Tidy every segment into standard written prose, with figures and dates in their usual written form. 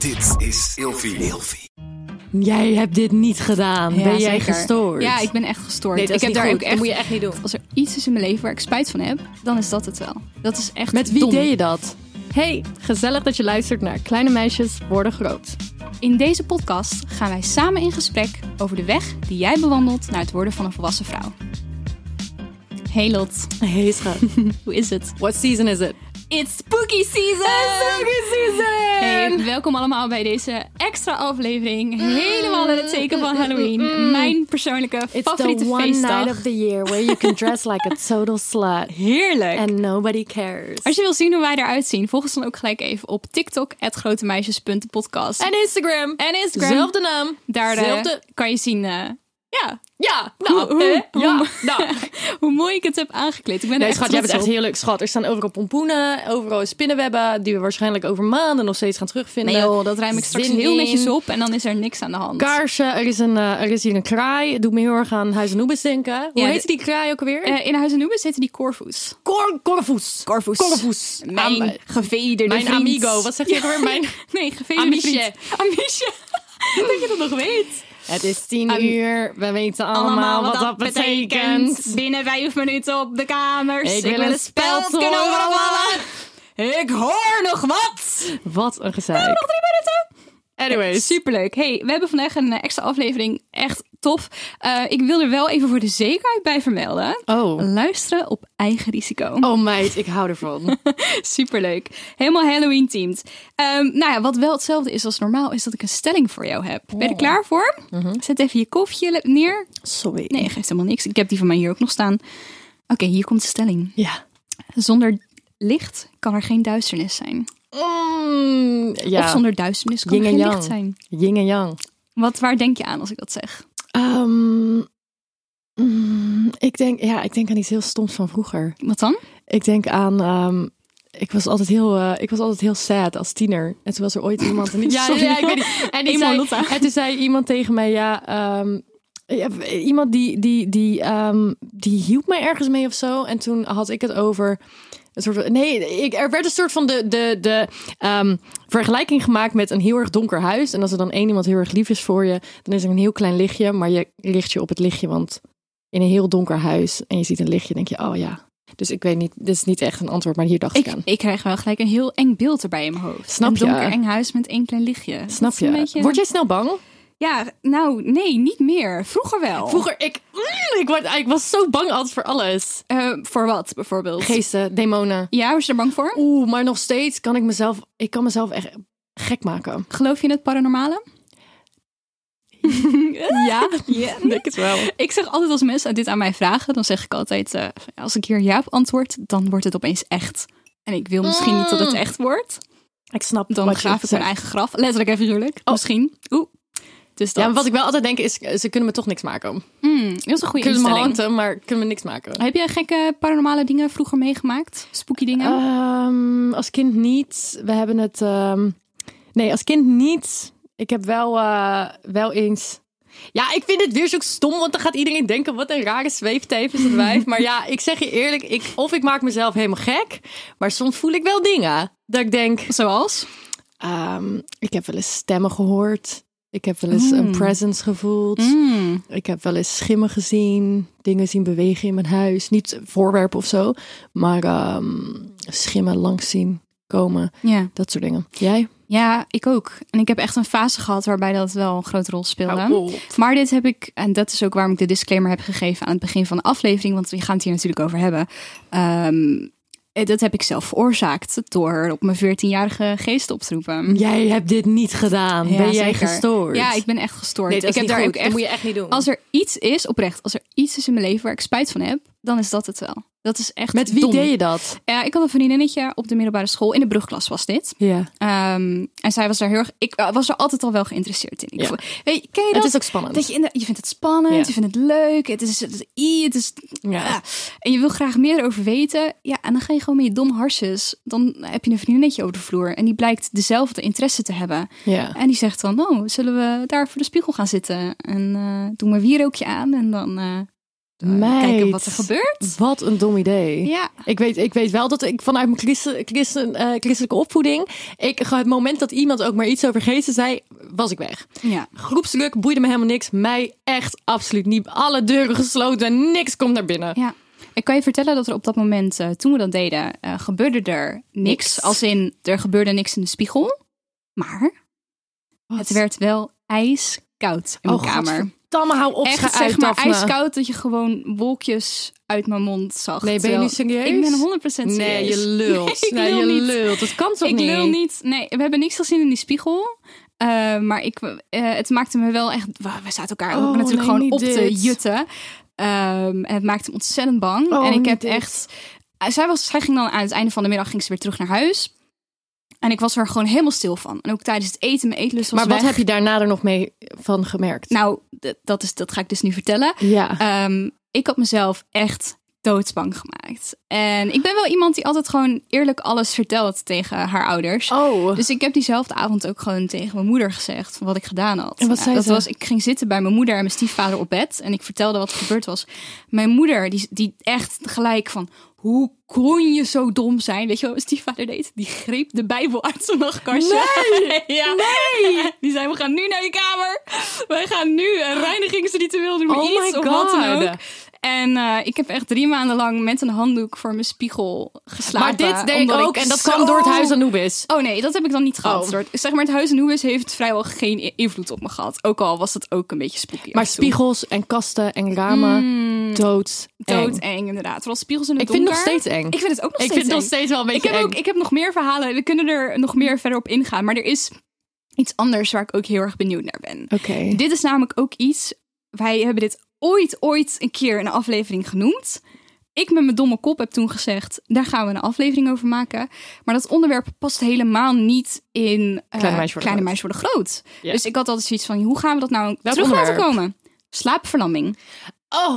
Dit is Ilfie. Jij hebt dit niet gedaan. Ja, ben jij zeker. gestoord? Ja, ik ben echt gestoord. Nee, dat is ik heb niet daar goed. ook echt. Dat moet je echt niet doen. Als er iets is in mijn leven waar ik spijt van heb, dan is dat het wel. Dat is echt Met wie dom. deed je dat? Hey, gezellig dat je luistert naar Kleine Meisjes Worden Groot. In deze podcast gaan wij samen in gesprek over de weg die jij bewandelt naar het worden van een volwassen vrouw. Hey Lot, Hey schat. hoe is het? What season is it? It's spooky season! Hey, welkom allemaal bij deze extra aflevering. Helemaal in het teken van Halloween. Mijn persoonlijke It's favoriete the one feestdag. night of the year where you can dress like a total slut. Heerlijk! And nobody cares. Als je wil zien hoe wij eruit zien, volg ons dan ook gelijk even op TikTok, @grotemeisjes.podcast. En Instagram. En Instagram. Zelfde naam. Daar Zelfde. kan je zien Ja, nou, hoe mooi ik het heb aangekleed. Ik ben er Nee, echt schat, jij bent trots echt op. heel leuk. Schat, er staan overal pompoenen, overal spinnenwebben, die we waarschijnlijk over maanden nog steeds gaan terugvinden. Nee joh, dat ruim ik straks Zin heel in. netjes op en dan is er niks aan de hand. Kaarsen, er is hier een kraai. Het doet me heel erg aan Huis Anubis denken. Hoe Ja, heet die kraai ook alweer? In Huis Anubis heette die Corvus. Corvus. Corvus. Mijn gevederde Mijn vriend. amigo. Wat zeg je ook weer? Mijn... Nee, gevederde Amiche. vriend. Amiche. Dat je dat nog weet. Het is 10 uur. We weten allemaal wat dat betekent. Binnen 5 minuten op de kamers. Ik wil een speld kunnen horen overvallen. Ik hoor nog wat. Wat een gezeik. Nog 3 minuten. Anyways. Superleuk. Hey, we hebben vandaag een extra aflevering. Echt tof. Ik wil er wel even voor de zekerheid bij vermelden. Oh. Luisteren op eigen risico. Oh meid, ik hou ervan. Superleuk. Helemaal Halloween-themed. Nou ja, wat wel hetzelfde is als normaal, is dat ik een stelling voor jou heb. Ben je er klaar voor? Zet even je koffietje neer. Sorry. Nee, geeft helemaal niks. Ik heb die van mij hier ook nog staan. Oké, hier komt de stelling. Ja. Zonder licht kan er geen duisternis zijn. Ja. Of zonder duisternis kan Yin er en geen yang. licht zijn. Yin en yang. Waar denk je aan als ik dat zeg? Ik denk aan iets heel stoms van vroeger. Wat dan? Ik denk aan... Ik was altijd heel sad als tiener. En toen was er ooit iemand... En die, Sorry. ik weet niet. En toen zei iemand tegen mij... iemand die hielp mij ergens mee of zo. En toen had ik het over... Er werd een soort van de vergelijking gemaakt met een heel erg donker huis. En als er dan één iemand heel erg lief is voor je... dan is er een heel klein lichtje. Maar je richt je op het lichtje, want in een heel donker huis... en je ziet een lichtje, denk je, oh ja... Dus ik weet niet, dit is niet echt een antwoord, maar hier dacht ik aan. Ik krijg wel gelijk een heel eng beeld erbij in mijn hoofd. Snap je? Een donker eng huis met 1 klein lichtje. Snap Dat is een je? beetje... Word jij snel bang? Ja, nou, nee, niet meer. Vroeger wel. Vroeger, ik was zo bang altijd voor alles. Voor wat, bijvoorbeeld? Geesten, demonen. Ja, was je er bang voor? Maar nog steeds kan ik mezelf echt gek maken. Geloof je in het paranormale? Ja, Denk het wel. Ik zeg altijd als mensen dit aan mij vragen, dan zeg ik altijd, als ik hier ja op antwoord, dan wordt het opeens echt. En ik wil misschien niet dat het echt wordt. Ik snap Dan wat je graaf ik mijn zegt. eigen graf. Letterlijk en figuurlijk. Misschien. Dus dat. Ja, maar wat ik wel altijd denk is, ze kunnen me toch niks maken. Dat is een goede Kunnen me instelling. hanten, maar kunnen me niks maken. Heb jij gekke paranormale dingen vroeger meegemaakt? Spooky dingen? Als kind niet. We hebben het... nee, als kind niet. Ik heb wel eens... Ja, ik vind het weer zo stom, want dan gaat iedereen denken... wat een rare zweefteef is dat wijf. Maar ja, ik zeg je eerlijk, ik maak mezelf helemaal gek... maar soms voel ik wel dingen. Dat ik denk... Zoals? Ik heb wel eens stemmen gehoord. Ik heb wel eens een presence gevoeld. Ik heb wel eens schimmen gezien. Dingen zien bewegen in mijn huis. Niet voorwerpen of zo, maar schimmen langs zien komen. Ja. Dat soort dingen. Jij? Ja, ik ook. En ik heb echt een fase gehad waarbij dat wel een grote rol speelde. Oh, cool. Maar dit heb ik, en dat is ook waarom ik de disclaimer heb gegeven aan het begin van de aflevering, want we gaan het hier natuurlijk over hebben. Dat heb ik zelf veroorzaakt door op mijn 14-jarige geest op te roepen. Jij hebt dit niet gedaan. Ja, Ben jij zeker. gestoord? Ja, ik ben echt gestoord. Nee, dat ik is heb niet daar goed. ook Dat moet je echt niet doen. Als er iets is, oprecht, als er iets is in mijn leven waar ik spijt van heb, dan is dat het wel. Dat is echt Met wie dom. deed je dat? Ja, ik had een vriendinnetje op de middelbare school. In de brugklas was dit. Ja. En zij was daar heel erg... Ik was er altijd al wel geïnteresseerd in. Ja. Ken je dat? Het is ook spannend. Dat je vindt het spannend, Ja. je vindt het leuk. Het is Ja. En je wil graag meer over weten. Ja, en dan ga je gewoon met je dom harsjes. Dan heb je een vriendinnetje over de vloer. En die blijkt dezelfde interesse te hebben. Ja. En die zegt dan, zullen we daar voor de spiegel gaan zitten? En doe maar wierookje aan. En dan kijken wat er gebeurt. Wat een dom idee. Ja. Ik weet wel dat ik vanuit mijn christelijke opvoeding... het moment dat iemand ook maar iets over geesten zei, was ik weg. Ja. Groepsdruk boeide me helemaal niks. Mij echt absoluut niet. Alle deuren gesloten en niks komt naar binnen. Ja. Ik kan je vertellen dat er op dat moment, toen we dat deden, gebeurde er niks. Als in, er gebeurde niks in de spiegel. Maar het werd wel ijskoud in mijn kamer. Damme, hou op. Echt, zeg maar, ijskoud dat je gewoon wolkjes uit mijn mond zag. Nee, ben je niet serieus? Ik ben 100% serieus. Nee, je lult. Nee, je lult. Dat kan toch niet? Ik lul niet. Nee, we hebben niks gezien in die spiegel. Maar het maakte me wel echt... We zaten elkaar ook natuurlijk gewoon op te jutten. En het maakte me ontzettend bang. En ik heb echt... Zij ging dan aan het einde van de middag ging ze weer terug naar huis. En ik was er gewoon helemaal stil van. En ook tijdens het eten, mijn eetlust was Maar wat heb je daarna er nog mee van gemerkt? Nou, dat ga ik dus nu vertellen. Ja. Ik had mezelf echt doodsbang gemaakt. En ik ben wel iemand die altijd gewoon eerlijk alles vertelt tegen haar ouders. Oh. Dus ik heb diezelfde avond ook gewoon tegen mijn moeder gezegd van wat ik gedaan had. En wat zei ze? Ik ging zitten bij mijn moeder en mijn stiefvader op bed. En ik vertelde wat er gebeurd was. Mijn moeder, die echt gelijk van... Hoe kon je zo dom zijn? Weet je wat mijn stiefvader deed? Die greep de Bijbel uit zijn nachtkastje. Nee! Ja. Nee! Die zei, we gaan nu naar je kamer. Wij gaan nu een reinigingsritueel doen. Oh iets my of wat dan God. ook. En ik heb echt 3 maanden lang met een handdoek voor mijn spiegel geslapen. Maar dit deed ik ook en dat kwam door het huis Anubis. Oh nee, dat heb ik dan niet gehad. Oh. Zeg maar, het huis Anubis heeft vrijwel geen invloed op me gehad. Ook al was het ook een beetje spooky. Maar spiegels en kasten en ramen, doodeng inderdaad. Vooral spiegels in het donker. Ik vind het nog steeds eng. Ik vind het ook nog steeds Ik vind het eng. nog steeds wel een beetje eng. Ik heb nog meer verhalen. We kunnen er nog meer verder op ingaan. Maar er is iets anders waar ik ook heel erg benieuwd naar ben. Oké. Dit is namelijk ook iets... Wij hebben dit ooit een keer in een aflevering genoemd. Ik met mijn domme kop heb toen gezegd... daar gaan we een aflevering over maken. Maar dat onderwerp past helemaal niet in... Kleine meisjes worden groot. Ja. Dus ik had altijd zoiets van... hoe gaan we dat nou terug laten komen? Slaapverlamming. Oh.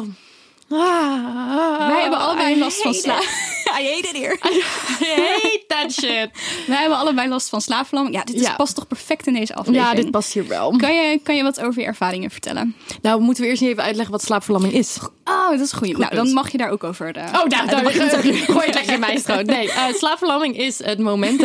Wij hebben allebei last van slaap. I hate it here. I hate that shit. Wij hebben allebei last van slaapverlamming. Ja, dit past toch perfect in deze aflevering. Ja, dit past hier wel. Kan je wat over je ervaringen vertellen? Nou, moeten we eerst even uitleggen wat slaapverlamming is. Oh, dat is goed. Nou, dan mag je daar ook over... Gooi het lekker in mijn schoot. Nee, slaapverlamming is het moment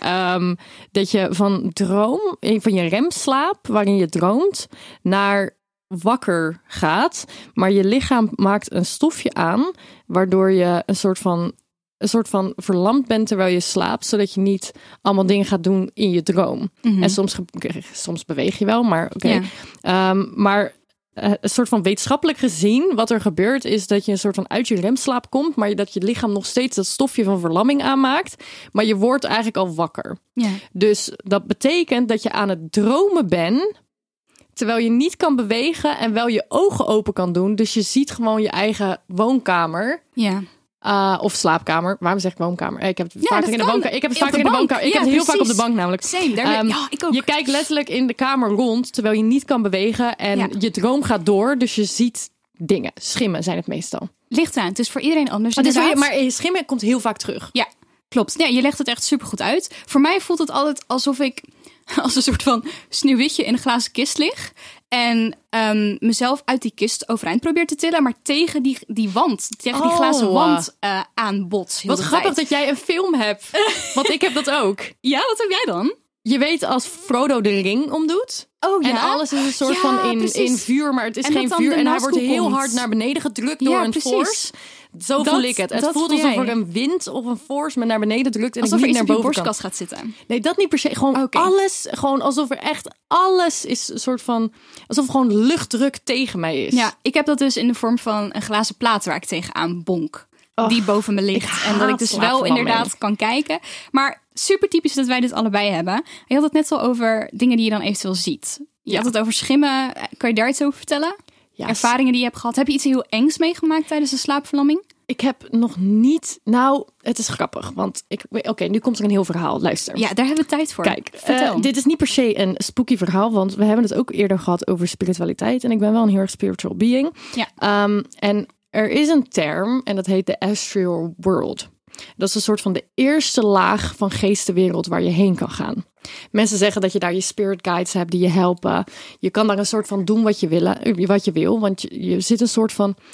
dat je van droom, van je remslaap, waarin je droomt, naar wakker gaat, maar je lichaam maakt een stofje aan, waardoor je een soort van verlamd bent terwijl je slaapt, zodat je niet allemaal dingen gaat doen in je droom. Mm-hmm. En soms beweeg je wel, maar oké. Ja. Maar een soort van wetenschappelijk gezien, wat er gebeurt, is dat je een soort van uit je remslaap komt, maar dat je lichaam nog steeds dat stofje van verlamming aanmaakt, maar je wordt eigenlijk al wakker. Ja. Dus dat betekent dat je aan het dromen bent, terwijl je niet kan bewegen en wel je ogen open kan doen. Dus je ziet gewoon je eigen woonkamer. Ja. Of slaapkamer. Waarom zeg ik woonkamer? Ik heb het vaker in de woonkamer. Ik heb het vaker in de woonkamer. Ik heb het heel vaak op de bank namelijk. Same, ik ook. Je kijkt letterlijk in de kamer rond, terwijl je niet kan bewegen. En je droom gaat door. Dus je ziet dingen. Schimmen zijn het meestal. Ligt aan. Het is voor iedereen anders. Maar schimmen komt heel vaak terug. Ja, klopt. Ja, je legt het echt supergoed uit. Voor mij voelt het altijd alsof ik als een soort van sneeuwwitje in een glazen kist lig. En mezelf uit die kist overeind probeer te tillen. Maar tegen die wand, tegen die glazen wand aanbots. Wat grappig dat jij een film hebt. Want ik heb dat ook. Ja, wat heb jij dan? Je weet als Frodo de ring omdoet. Oh ja. En alles is een soort van in vuur, maar het is geen vuur. En hij wordt heel hard naar beneden gedrukt door een force. Zo voel ik het. Het voelt alsof er een wind of een force me naar beneden drukt en alsof ik niet naar boven borstkast gaat zitten. Nee, dat niet per se. Gewoon alles, gewoon alsof er echt alles is een soort van, alsof er gewoon luchtdruk tegen mij is. Ja, ik heb dat dus in de vorm van een glazen plaat waar ik tegenaan bonk. Die boven me ligt. En dat ik dus wel inderdaad kan kijken. Maar super typisch dat wij dit allebei hebben. Je had het net al over dingen die je dan eventueel ziet. Je had het over schimmen. Kan je daar iets over vertellen? Ja. Ervaringen die je hebt gehad. Heb je iets heel engs meegemaakt tijdens de slaapverlamming? Ik heb nog niet... Nou, het is grappig. Want nu komt er een heel verhaal. Luister. Ja, daar hebben we tijd voor. Kijk, dit is niet per se een spooky verhaal. Want we hebben het ook eerder gehad over spiritualiteit. En ik ben wel een heel erg spiritual being. Ja. En er is een term en dat heet de astral world. Dat is een soort van de eerste laag van geestenwereld waar je heen kan gaan. Mensen zeggen dat je daar je spirit guides hebt die je helpen. Je kan daar een soort van doen wat je wil. Want je zit een soort van...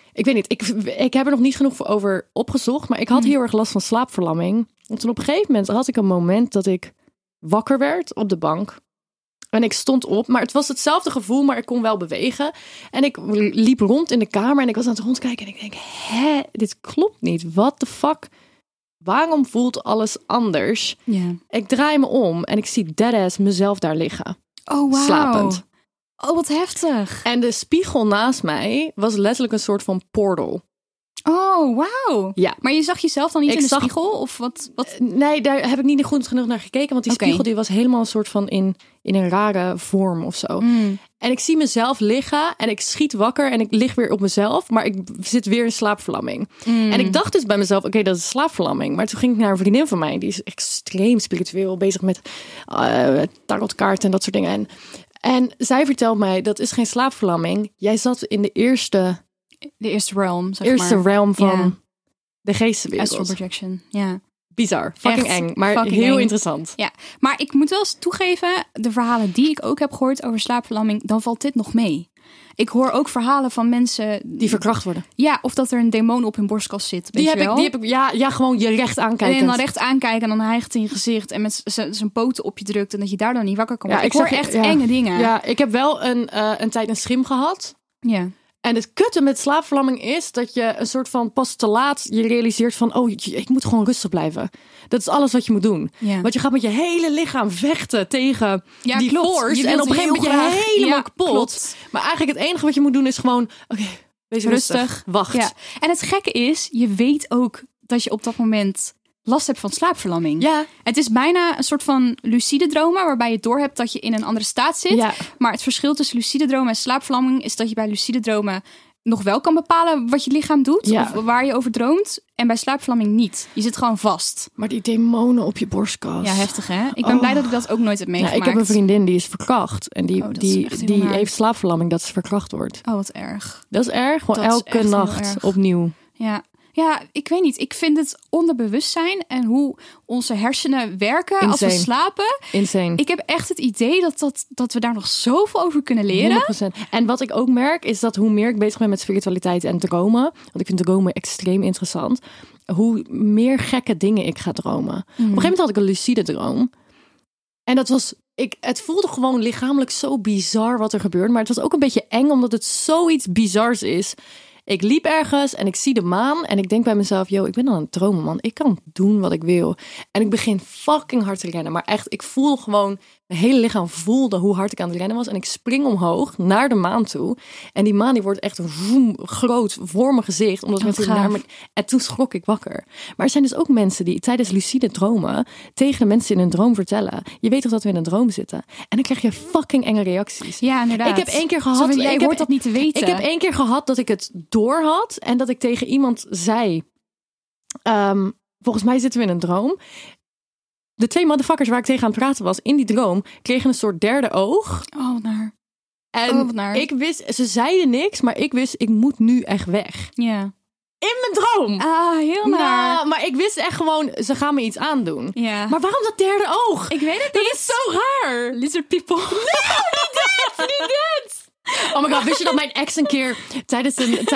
Ik weet niet, ik heb er nog niet genoeg voor over opgezocht, maar ik had heel erg last van slaapverlamming. En toen op een gegeven moment had ik een moment dat ik wakker werd op de bank. En ik stond op, maar het was hetzelfde gevoel, maar ik kon wel bewegen. En ik liep rond in de kamer en ik was aan het rondkijken en ik denk, dit klopt niet. What the fuck? Waarom voelt alles anders? Ja. Ik draai me om en ik zie deadass mezelf daar liggen. Oh, wow. Slapend. Oh, wat heftig. En de spiegel naast mij was letterlijk een soort van portal. Oh, wauw. Ja. Maar je zag jezelf dan niet in de zag... spiegel? Of wat? Nee, daar heb ik niet goed genoeg naar gekeken. Want die spiegel die was helemaal een soort van in een rare vorm of zo. En ik zie mezelf liggen en ik schiet wakker en ik lig weer op mezelf. Maar ik zit weer in slaapverlamming. En ik dacht dus bij mezelf, oké, dat is slaapverlamming. Maar toen ging ik naar een vriendin van mij. Die is extreem spiritueel bezig met tarotkaarten en dat soort dingen. En zij vertelt mij, dat is geen slaapverlamming. Jij zat in de eerste realm, zeg eerste maar. realm van de geestenwereld. Astral projection, ja. Bizar, fucking Echt eng, maar fucking heel eng. interessant. Ja, maar ik moet wel eens toegeven, de verhalen die ik ook heb gehoord over slaapverlamming, dan valt dit nog mee. Ik hoor ook verhalen van mensen die verkracht worden. Ja, of dat er een demon op hun borstkast zit. Die heb ik, ja, gewoon je recht aankijken. En dan recht aankijken en dan hijgt in je gezicht en met zijn poten op je drukt en dat je daar dan niet wakker kan worden. Ik hoor echt enge dingen. Ja, ik heb wel een tijd een schim gehad. Ja. En het kutte met slaapverlamming is dat je een soort van pas te laat je realiseert van, ik moet gewoon rustig blijven. Dat is alles wat je moet doen. Ja. Want je gaat met je hele lichaam vechten tegen die force. En op een gegeven moment ben je helemaal kapot. Klopt. Maar eigenlijk het enige wat je moet doen is gewoon, wees rustig. Wacht. Ja. En het gekke is, je weet ook dat je op dat moment last hebt van slaapverlamming. Ja. Het is bijna een soort van lucide dromen, waarbij je doorhebt dat je in een andere staat zit. Ja. Maar het verschil tussen lucide dromen en slaapverlamming is dat je bij lucide dromen nog wel kan bepalen wat je lichaam doet, of waar je over droomt. En bij slaapverlamming niet. Je zit gewoon vast. Maar die demonen op je borstkast. Ja, heftig hè? Ik ben blij dat ik dat ook nooit heb meegemaakt. Ja, ik heb een vriendin die is verkracht. En die heeft slaapverlamming dat ze verkracht wordt. Oh, wat erg. Dat is erg. Gewoon elke nacht opnieuw. Ja. Ja, ik weet niet. Ik vind het onderbewustzijn en hoe onze hersenen werken als we slapen. Insane. Ik heb echt het idee dat we daar nog zoveel over kunnen leren. 100%. En wat ik ook merk is dat hoe meer ik bezig ben met spiritualiteit en dromen, want ik vind dromen extreem interessant, hoe meer gekke dingen ik ga dromen. Op een gegeven moment had ik een lucide droom. En dat was, het voelde gewoon lichamelijk zo bizar wat er gebeurde. Maar het was ook een beetje eng, omdat het zoiets bizars is. Ik liep ergens en ik zie de maan en ik denk bij mezelf, ik ben aan het dromen, man. Ik kan doen wat ik wil. En ik begin fucking hard te rennen. Maar echt, ik voel gewoon, mijn hele lichaam voelde hoe hard ik aan het rennen was. En ik spring omhoog naar de maan toe. En die maan die wordt echt groot voor mijn gezicht. Omdat mensen naar me... En toen schrok ik wakker. Maar er zijn dus ook mensen die tijdens lucide dromen tegen de mensen in een droom vertellen. Je weet toch dat we in een droom zitten? En dan krijg je fucking enge reacties. Ja, inderdaad. Ik heb 1 keer gehad... Jij hoort dat niet te weten. Ik heb 1 keer gehad dat ik het door had. En dat ik tegen iemand zei... volgens mij zitten we in een droom. De 2 motherfuckers waar ik tegen aan het praten was in die droom kregen een soort derde oog. Oh, wat naar. En ik wist, ze zeiden niks, maar ik wist, ik moet nu echt weg. Ja. In mijn droom. Ah, heel naar. Nou, maar ik wist echt gewoon, ze gaan me iets aandoen. Ja. Maar waarom dat derde oog? Ik weet het niet. Dat is zo raar. Lizard people. Nee, niet dit. Oh my god, wist je dat mijn ex een keer tijdens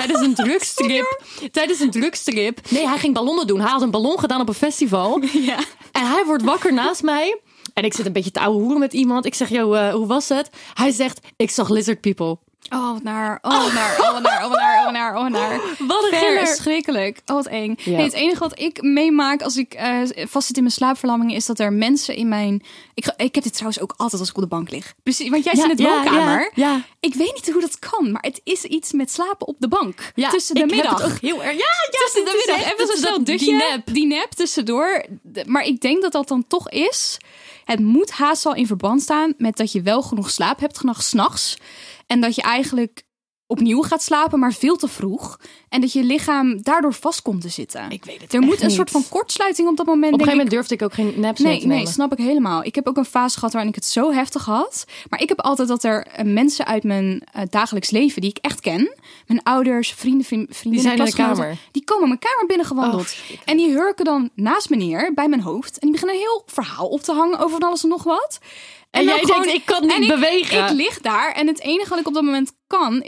een drugstrip... Nee, hij ging ballonnen doen. Hij had een ballon gedaan op een festival. Ja. En hij wordt wakker naast mij. En ik zit een beetje te ouwe hoeren met iemand. Ik zeg, hoe was het? Hij zegt, ik zag lizard people. Oh, wat naar. Oh, wat naar. Oh, wat naar. Oh, wat naar. Oh, wat naar. Oh, wat naar. Wat een giller. Verschrikkelijk. Oh, wat eng. Ja. Nee, het enige wat ik meemaak als ik vast zit in mijn slaapverlamming is dat er mensen in mijn... Ik heb dit trouwens ook altijd als ik op de bank lig. Precies, want jij zit in de woonkamer. Ja. Ik weet niet hoe dat kan, maar het is iets met slapen op de bank. Ja, tussen de middag. Ik heb het ook heel erg. Ja, tussen de middag. Even zo'n snel dutje. Die nap tussendoor. Maar ik denk dat dan toch is... Het moet haast al in verband staan met dat je wel genoeg slaap hebt, 's nachts. En dat je eigenlijk opnieuw gaat slapen, maar veel te vroeg. En dat je lichaam daardoor vast komt te zitten. Ik weet het Er moet een niet. soort van kortsluiting op dat moment. Op een gegeven moment durfde ik ook geen naps meer te nemen. Nee, snap ik helemaal. Ik heb ook een fase gehad waarin ik het zo heftig had. Maar ik heb altijd dat er mensen uit mijn dagelijks leven die ik echt ken. Mijn ouders, vrienden, die zijn in de kamer. Die komen mijn kamer binnengewandeld. En die hurken dan naast me neer, bij mijn hoofd. En die beginnen een heel verhaal op te hangen over van alles en nog wat. En jij denkt, ik kan niet bewegen. Ik lig daar en het enige wat ik op dat moment kan is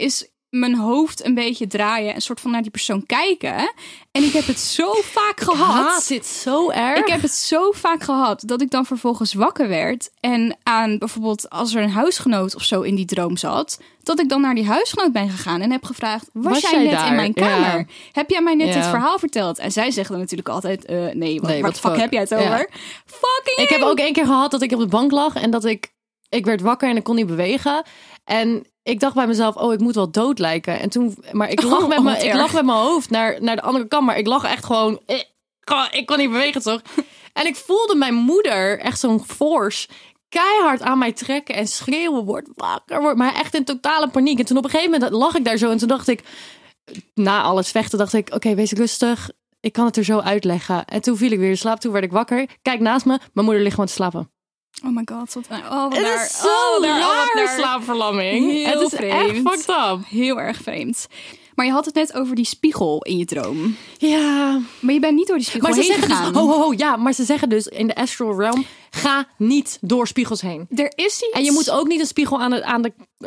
mijn hoofd een beetje draaien. Een soort van naar die persoon kijken. En ik heb het zo vaak gehad. Ik haat dit zo erg. Ik heb het zo vaak gehad dat ik dan vervolgens wakker werd. En aan bijvoorbeeld als er een huisgenoot of zo in die droom zat. Dat ik dan naar die huisgenoot ben gegaan en heb gevraagd. Was jij net daar? in mijn kamer? Ja. Heb jij mij net Ja. dit verhaal verteld? En zij zeggen dan natuurlijk altijd. Nee, waar what de fuck fuck? heb jij het over? Ja. Fucking Ik heb ook 1 keer gehad dat ik op de bank lag en dat ik werd wakker en ik kon niet bewegen. En ik dacht bij mezelf, ik moet wel dood lijken. En toen, maar ik lag met mijn hoofd naar de andere kant, maar ik lag echt gewoon, ik kon niet bewegen toch? En ik voelde mijn moeder echt zo'n force keihard aan mij trekken en schreeuwen, word wakker, maar echt in totale paniek. En toen op een gegeven moment lag ik daar zo en toen dacht ik, na alles vechten, dacht ik, oké, wees rustig. Ik kan het er zo uitleggen. En toen viel ik weer in slaap. Toen werd ik wakker. Kijk naast me. Mijn moeder ligt gewoon te slapen. Oh my god. Wat Het is zo raar, slaapverlamming. Heel het is echt vreemd. fucked up. Heel erg vreemd. Maar je had het net over die spiegel in je droom. Ja. Maar je bent niet door die spiegel Maar ze heen zeggen gegaan. dus... Ja, maar ze zeggen dus in de astral realm... Ga niet door spiegels heen. Er is iets... En je moet ook niet een spiegel aan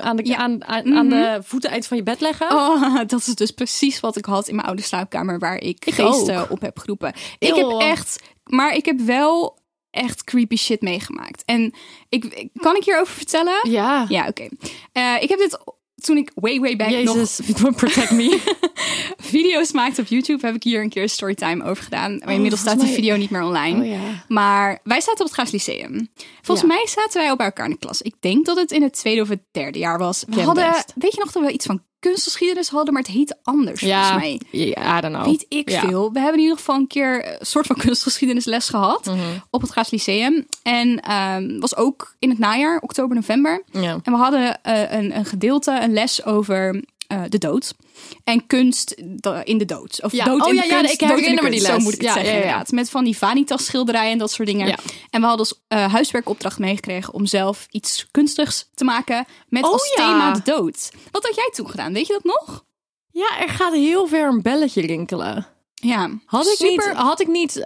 de voeteneind van je bed leggen. Oh, dat is dus precies wat ik had in mijn oude slaapkamer... waar ik geesten ook op heb geroepen. Eeuw. Ik heb wel echt creepy shit meegemaakt. En kan ik hierover vertellen? Ja. Ja, oké. Ik heb dit... Toen ik way back Jezus, protect me. video's maakte op YouTube, heb ik hier een keer een storytime over gedaan. Maar inmiddels staat die video niet meer online. Oh, ja. Maar wij zaten op het Gaas Lyceum. Volgens mij zaten wij al bij elkaar in de klas. Ik denk dat het in het 2e of het 3e jaar was. We hadden, weet je nog dat we iets van kunstgeschiedenis hadden, maar het heette anders volgens mij. Ja, I don't know. Weet ik veel. We hebben in ieder geval een keer een soort van kunstgeschiedenisles gehad op het Gaas Lyceum. En was ook in het najaar, oktober, november. Ja. En we hadden een gedeelte, een les over de dood. En kunst in de dood. Of dood in de kunst. Ik herinner me die les. Zo moet ik het zeggen, inderdaad. Met van die Vanitas schilderijen en dat soort dingen. Ja. En we hadden als huiswerkopdracht meegekregen om zelf iets kunstigs te maken met als thema de dood. Wat had jij toen gedaan? Weet je dat nog? Ja, er gaat heel ver een belletje rinkelen. Ja. Had ik niet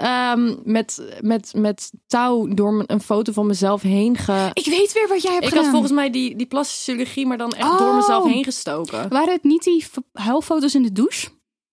met touw door een foto van mezelf heen Ik weet weer wat jij hebt Ik gedaan. had volgens mij die plastische chirurgie, maar dan echt door mezelf heen gestoken. Waren het niet die huilfoto's in de douche?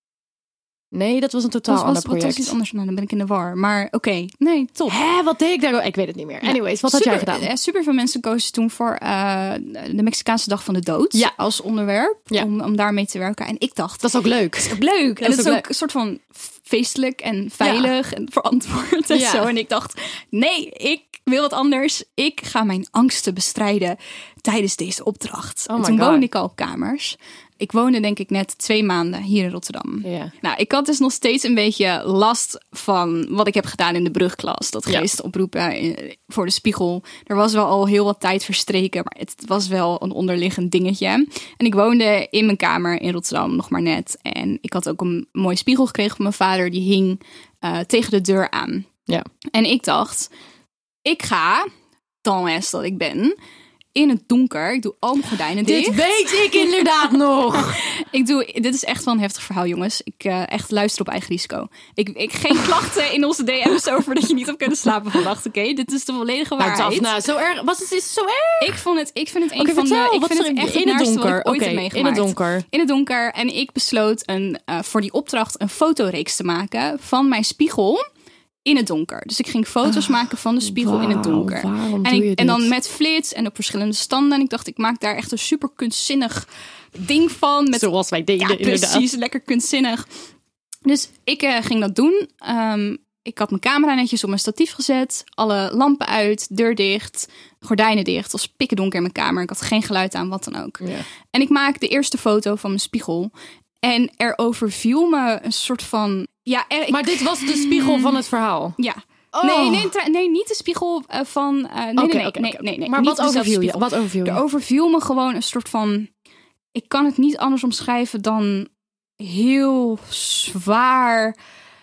Nee, dat was een totaal ander project. Dat was iets anders. Nou, dan ben ik in de war. Maar oké, nee, top. Hè, wat deed ik daar? Ik weet het niet meer. Anyways, wat had jij gedaan? Super veel mensen kozen toen voor de Mexicaanse Dag van de Dood als onderwerp. Ja. Om daarmee te werken. En ik dacht, Dat is ook leuk. dat is ook leuk. En het is ook een soort van feestelijk en veilig en verantwoord en zo. En ik dacht, nee, ik wil wat anders. Ik ga mijn angsten bestrijden tijdens deze opdracht. En toen woonde ik al op kamers. Ik woonde denk ik net 2 maanden hier in Rotterdam. Ja. Nou, ik had dus nog steeds een beetje last van wat ik heb gedaan in de brugklas. Dat geesten oproepen voor de spiegel. Er was wel al heel wat tijd verstreken, maar het was wel een onderliggend dingetje. En ik woonde in mijn kamer in Rotterdam nog maar net. En ik had ook een mooie spiegel gekregen van mijn vader. Die hing tegen de deur aan. Ja. En ik dacht, ik ga, dan dat ik ben... in het donker. Ik doe al mijn gordijnen dicht. Dit weet ik inderdaad nog. Dit is echt wel een heftig verhaal, jongens. Ik echt luister op eigen risico. Ik geen klachten in onze DM's over dat je niet hebt kunnen slapen vannacht. Oké, dit is de volledige waarheid. Nou, zo erg. Is het zo erg? Ik vind het echt in het donker. Wat ik ooit heb meegemaakt. In het donker. En ik besloot voor die opdracht een fotoreeks te maken van mijn spiegel. In het donker. Dus ik ging foto's maken van de spiegel in het donker. En dan met flits en op verschillende standen. En ik dacht, ik maak daar echt een super kunstzinnig ding van. Zoals wij deden, inderdaad. Precies, lekker kunstzinnig. Dus ik ging dat doen. Ik had mijn camera netjes op mijn statief gezet. Alle lampen uit, deur dicht, gordijnen dicht. Het was pikkendonker in mijn kamer. Ik had geen geluid aan, wat dan ook. Ja. En ik maak de eerste foto van mijn spiegel. En er overviel me een soort van... Maar dit was de spiegel van het verhaal? Ja. Oh. Nee, niet de spiegel van... Nee. Maar wat overviel je? Er overviel me gewoon een soort van... Ik kan het niet anders omschrijven dan heel zwaar.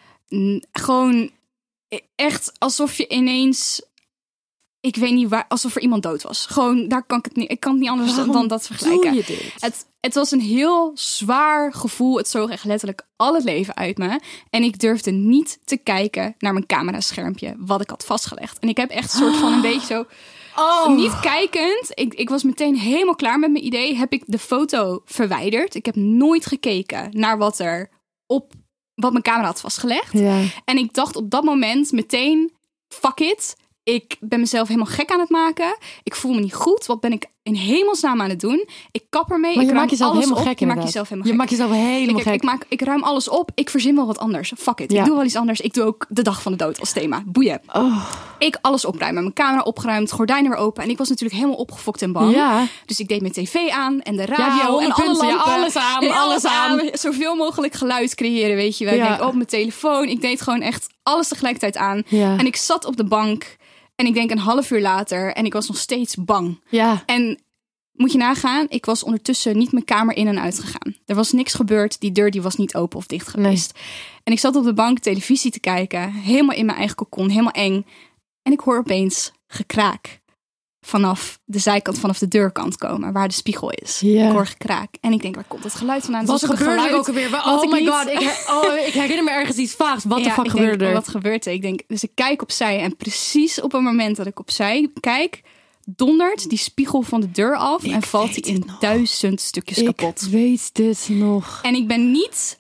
Gewoon echt alsof je ineens... Ik weet niet waar, alsof er iemand dood was. Gewoon, daar kan ik kan het niet anders dan dat vergelijken. Doe je dit? Het was een heel zwaar gevoel. Het zoog echt letterlijk al het leven uit me. En ik durfde niet te kijken naar mijn cameraschermpje, wat ik had vastgelegd. En ik heb echt een soort van een beetje zo... niet kijkend, ik was meteen helemaal klaar met mijn idee, heb ik de foto verwijderd. Ik heb nooit gekeken naar wat mijn camera had vastgelegd. Ja. En ik dacht op dat moment meteen, fuck it. Ik ben mezelf helemaal gek aan het maken. Ik voel me niet goed. Wat ben ik in hemelsnaam aan het doen? Ik kap ermee. Maar je ik maakt jezelf alles helemaal op. gek. Je maakt jezelf helemaal gek. Ik ruim alles op. Ik verzin wel wat anders. Fuck it. Ja. Ik doe wel iets anders. Ik doe ook de dag van de dood als thema. Boeien. Ik alles opruimen. Mijn camera opgeruimd. Gordijnen weer open. En ik was natuurlijk helemaal opgefokt en bang. Ja. Dus ik deed mijn tv aan. En de Ja, radio. En alle punten, lampen. alles aan. Alles aan. Zoveel mogelijk geluid creëren. Weet je wel. Ik denk op mijn telefoon. Ik deed gewoon echt alles tegelijkertijd aan. Ja. En ik zat op de bank. En ik denk een half uur later. En ik was nog steeds bang. Ja. En moet je nagaan, ik was ondertussen niet mijn kamer in en uit gegaan. Er was niks gebeurd, die deur die was niet open of dicht geweest. Nee. En ik zat op de bank televisie te kijken, helemaal in mijn eigen cocon, helemaal eng. En ik hoor opeens gekraak vanaf de zijkant, vanaf de deurkant komen, waar de spiegel is. Ja. Ik hoor gekraak. En ik denk, waar komt dat geluid vandaan? Wat gebeurde er ook alweer? Oh my god, ik herinner me ergens iets vaags. Wat de fuck gebeurde er? Wat gebeurt er? Ik denk, dus ik kijk opzij en precies op het moment dat ik opzij kijk, dondert die spiegel van de deur af en valt die in 1000 stukjes kapot. Ik weet dit nog. En ik ben niet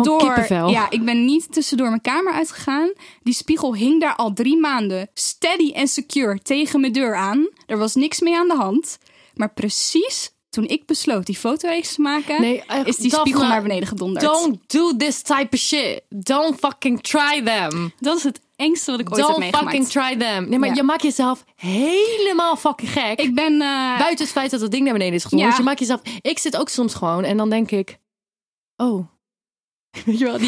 ik ben niet tussendoor mijn kamer uitgegaan. Die spiegel hing daar al 3 maanden steady en secure tegen mijn deur aan. Er was niks mee aan de hand. Maar precies toen ik besloot die fotoreeks te maken, is die spiegel naar beneden gedonderd. Don't do this type of shit. Don't fucking try them. Dat is het engste wat ik ooit heb meegemaakt. Don't fucking try them. Nee, maar je maakt jezelf helemaal fucking gek. Ik ben buiten het feit dat het ding naar beneden is gedonderd. Je maakt jezelf. Ik zit ook soms gewoon en dan denk ik, weet je wel,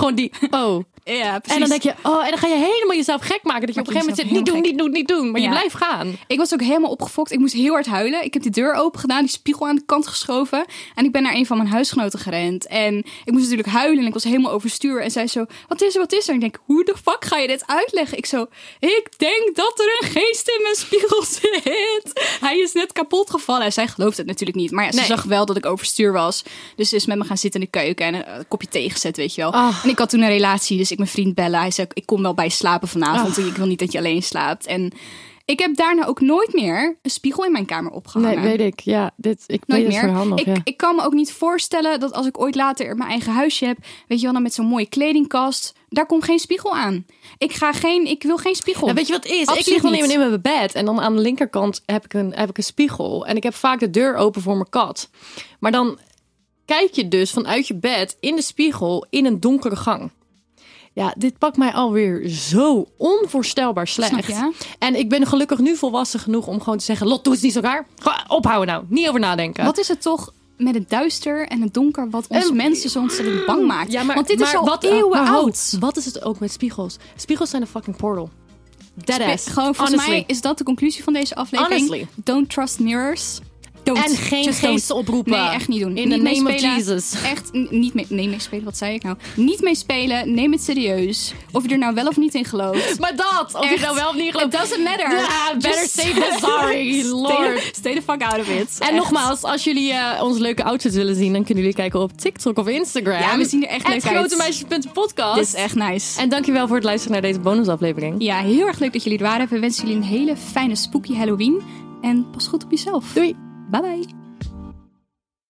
Ja, precies. En dan denk je, en dan ga je helemaal jezelf gek maken. Dat je op een gegeven moment zit, niet doen. Maar je blijft gaan. Ik was ook helemaal opgefokt. Ik moest heel hard huilen. Ik heb de deur open gedaan, die spiegel aan de kant geschoven. En ik ben naar een van mijn huisgenoten gerend. En ik moest natuurlijk huilen en ik was helemaal overstuur. En zij zo, wat is er? En ik denk, hoe de fuck ga je dit uitleggen? Ik denk dat er een geest in mijn spiegel zit. Hij is net kapot gevallen. En zij gelooft het natuurlijk niet. Maar ze zag wel dat ik overstuur was. Dus ze is met me gaan zitten in de keuken en een kopje thee gezet, weet je wel. En ik had toen een relatie, dus ik mijn vriend bellen. Hij zei, ik kom wel bij je slapen vanavond. Ik wil niet dat je alleen slaapt. En ik heb daarna ook nooit meer een spiegel in mijn kamer opgehangen. Nee, weet ik. Ja, ik weet het verhandig. Ik kan me ook niet voorstellen dat als ik ooit later mijn eigen huisje heb, weet je wel, dan met zo'n mooie kledingkast, daar komt geen spiegel aan. Ik wil geen spiegel. Ja, weet je wat het is? Absoluut ik lig gewoon in mijn bed en dan aan de linkerkant heb ik een spiegel. En ik heb vaak de deur open voor mijn kat. Maar dan kijk je dus vanuit je bed in de spiegel in een donkere gang. Ja, dit pakt mij alweer zo onvoorstelbaar slecht. Snap je? En ik ben gelukkig nu volwassen genoeg om gewoon te zeggen, Lot, doe het niet zo raar. Ophouden nou. Niet over nadenken. Wat is het toch met het duister en het donker wat ons mensen zo ontzettend bang maakt? Ja, want dit is al eeuwen oud. Wat is het ook met spiegels? Spiegels zijn een fucking portal. Deadass. Gewoon, volgens mij is dat de conclusie van deze aflevering. Honestly. Don't trust mirrors. En geen geesten oproepen. Nee, echt niet doen. In the name of Jesus. Echt niet mee spelen. Wat zei ik nou? Niet mee spelen. Neem het serieus. Of je er nou wel of niet in gelooft. Maar dat. Of je er nou wel of niet gelooft. It doesn't matter. Yeah, better safe than sorry. Lord. Stay the fuck out of it. En nogmaals, als jullie onze leuke outfits willen zien, dan kunnen jullie kijken op TikTok of Instagram. Ja, we zien er echt leuk uit. @grotemeisjes.podcast. Dit is echt nice. En dankjewel voor het luisteren naar deze bonusaflevering. Ja, heel erg leuk dat jullie er waren. We wensen jullie een hele fijne spooky Halloween. En pas goed op jezelf. Doei. Bye bye.